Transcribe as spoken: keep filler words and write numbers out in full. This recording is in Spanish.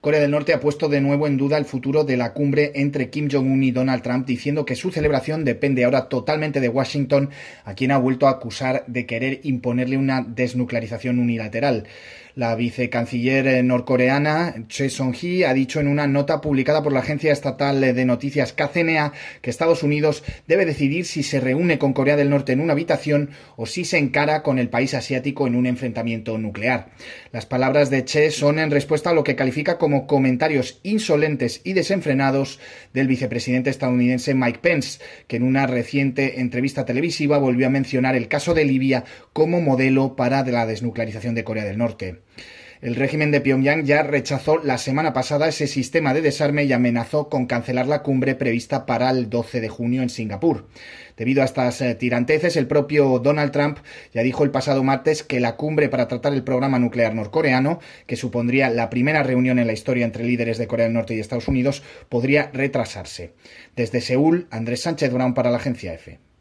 Corea del Norte ha puesto de nuevo en duda el futuro de la cumbre entre Kim Jong-un y Donald Trump, diciendo que su celebración depende ahora totalmente de Washington, a quien ha vuelto a acusar de querer imponerle una desnuclearización unilateral. La vicecanciller norcoreana Choi Son-hee ha dicho en una nota publicada por la agencia estatal de noticias K C N A que Estados Unidos debe decidir si se reúne con Corea del Norte en una habitación o si se encara con el país asiático en un enfrentamiento nuclear. Las palabras de Che son en respuesta a lo que califica como comentarios insolentes y desenfrenados del vicepresidente estadounidense Mike Pence, que en una reciente entrevista televisiva volvió a mencionar el caso de Libia como modelo para la desnuclearización de Corea del Norte. El régimen de Pyongyang ya rechazó la semana pasada ese sistema de desarme y amenazó con cancelar la cumbre prevista para el doce de junio en Singapur. Debido a estas tiranteces, el propio Donald Trump ya dijo el pasado martes que la cumbre para tratar el programa nuclear norcoreano, que supondría la primera reunión en la historia entre líderes de Corea del Norte y Estados Unidos, podría retrasarse. Desde Seúl, Andrés Sánchez Brown para la agencia EFE.